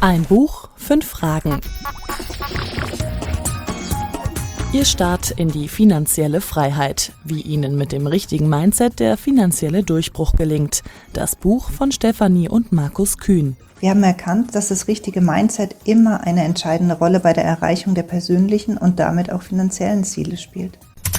Ein Buch, 5 Fragen. Ihr Start in die finanzielle Freiheit. Wie Ihnen mit dem richtigen Mindset der finanzielle Durchbruch gelingt. Das Buch von Stefanie und Markus Kühn. Wir haben erkannt, dass das richtige Mindset immer eine entscheidende Rolle bei der Erreichung der persönlichen und damit auch finanziellen Ziele spielt.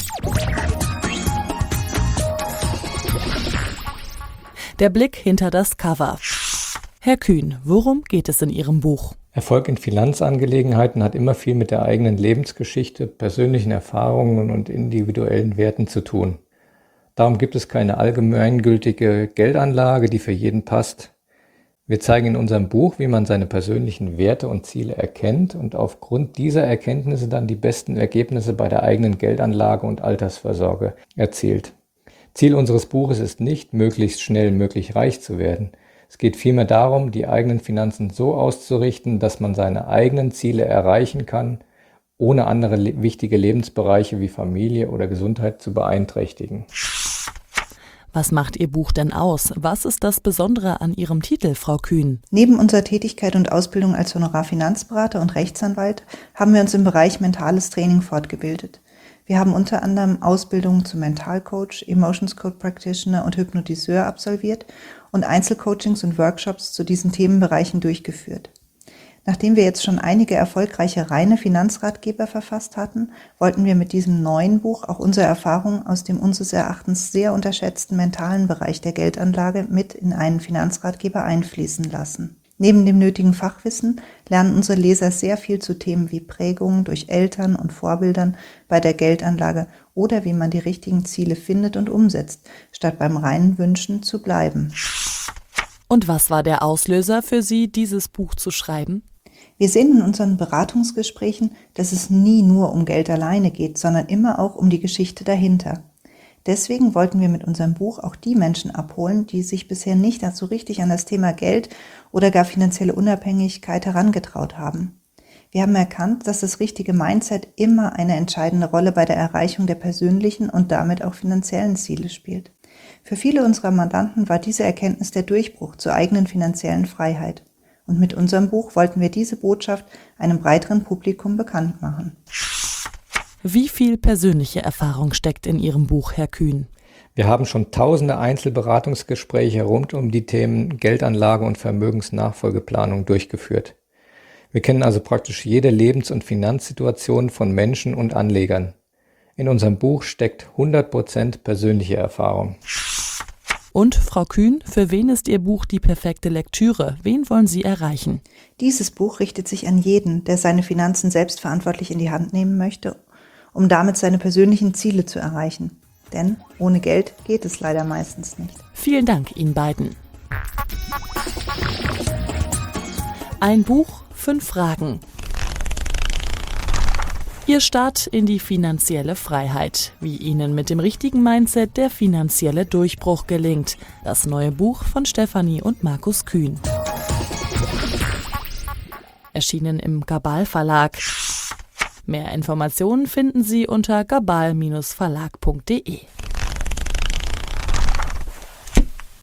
Der Blick hinter das Cover. Herr Kühn, worum geht es in Ihrem Buch? Erfolg in Finanzangelegenheiten hat immer viel mit der eigenen Lebensgeschichte, persönlichen Erfahrungen und individuellen Werten zu tun. Darum gibt es keine allgemeingültige Geldanlage, die für jeden passt. Wir zeigen in unserem Buch, wie man seine persönlichen Werte und Ziele erkennt und aufgrund dieser Erkenntnisse dann die besten Ergebnisse bei der eigenen Geldanlage und Altersvorsorge erzielt. Ziel unseres Buches ist nicht, möglichst schnell möglich reich zu werden. Es geht vielmehr darum, die eigenen Finanzen so auszurichten, dass man seine eigenen Ziele erreichen kann, ohne andere wichtige Lebensbereiche wie Familie oder Gesundheit zu beeinträchtigen. Was macht Ihr Buch denn aus? Was ist das Besondere an Ihrem Titel, Frau Kühn? Neben unserer Tätigkeit und Ausbildung als Honorarfinanzberater und Rechtsanwalt haben wir uns im Bereich mentales Training fortgebildet. Wir haben unter anderem Ausbildungen zum Mentalcoach, Emotions Code Practitioner und Hypnotiseur absolviert und Einzelcoachings und Workshops zu diesen Themenbereichen durchgeführt. Nachdem wir jetzt schon einige erfolgreiche reine Finanzratgeber verfasst hatten, wollten wir mit diesem neuen Buch auch unsere Erfahrungen aus dem unseres Erachtens sehr unterschätzten mentalen Bereich der Geldanlage mit in einen Finanzratgeber einfließen lassen. Neben dem nötigen Fachwissen lernen unsere Leser sehr viel zu Themen wie Prägungen durch Eltern und Vorbildern bei der Geldanlage oder wie man die richtigen Ziele findet und umsetzt, statt beim reinen Wünschen zu bleiben. Und was war der Auslöser für Sie, dieses Buch zu schreiben? Wir sehen in unseren Beratungsgesprächen, dass es nie nur um Geld alleine geht, sondern immer auch um die Geschichte dahinter. Deswegen wollten wir mit unserem Buch auch die Menschen abholen, die sich bisher nicht so richtig an das Thema Geld oder gar finanzielle Unabhängigkeit herangetraut haben. Wir haben erkannt, dass das richtige Mindset immer eine entscheidende Rolle bei der Erreichung der persönlichen und damit auch finanziellen Ziele spielt. Für viele unserer Mandanten war diese Erkenntnis der Durchbruch zur eigenen finanziellen Freiheit. Und mit unserem Buch wollten wir diese Botschaft einem breiteren Publikum bekannt machen. Wie viel persönliche Erfahrung steckt in Ihrem Buch, Herr Kühn? Wir haben schon tausende Einzelberatungsgespräche rund um die Themen Geldanlage und Vermögensnachfolgeplanung durchgeführt. Wir kennen also praktisch jede Lebens- und Finanzsituation von Menschen und Anlegern. In unserem Buch steckt 100% persönliche Erfahrung. Und, Frau Kühn, für wen ist Ihr Buch die perfekte Lektüre? Wen wollen Sie erreichen? Dieses Buch richtet sich an jeden, der seine Finanzen selbstverantwortlich in die Hand nehmen möchte, um damit seine persönlichen Ziele zu erreichen. Denn ohne Geld geht es leider meistens nicht. Vielen Dank Ihnen beiden. Ein Buch, 5 Fragen. Ihr Start in die finanzielle Freiheit. Wie Ihnen mit dem richtigen Mindset der finanzielle Durchbruch gelingt. Das neue Buch von Stefanie und Markus Kühn. Erschienen im Gabal Verlag. Mehr Informationen finden Sie unter gabal-verlag.de.